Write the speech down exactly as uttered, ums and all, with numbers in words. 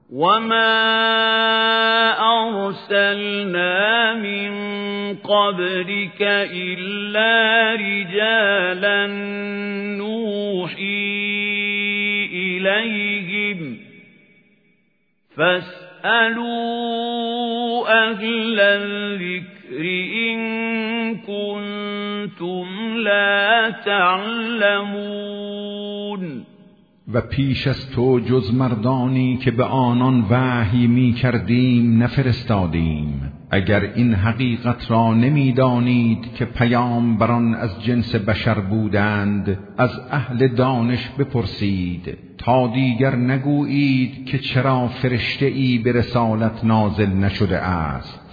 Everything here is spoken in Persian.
وما أرسلنا من قبلك إلا رجالا نوحي إليهم فاسألوا أهل الذكر إن كنتم لا تعلمون. و پیش از تو جز مردانی که به آنان وحی می کردیم نفرستادیم. اگر این حقیقت را نمی دانید که پیامبران از جنس بشر بودند از اهل دانش بپرسید تا دیگر نگویید که چرا فرشته ای به رسالت نازل نشده است.